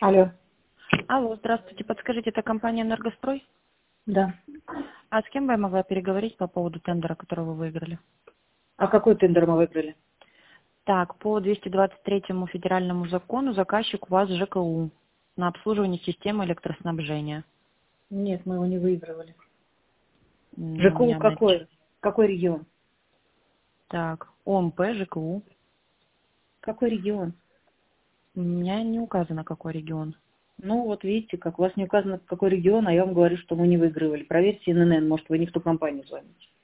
Алло. Алло, здравствуйте. Подскажите, это компания «Энергострой»? Да. А с кем бы я могла переговорить по поводу тендера, который вы выиграли? А какой тендер мы выиграли? Так, по 223 федеральному закону заказчик у вас ЖКУ на обслуживание системы электроснабжения. Нет, мы его не выигрывали. У ЖКУ меня какой? Какой регион? Так, ОМП, ЖКУ. Какой регион? У меня не указано, какой регион. Ну, вот видите, как у вас не указано, какой регион, а я вам говорю, что мы не выигрывали. Проверьте ННН, может, вы не в ту компанию звоните.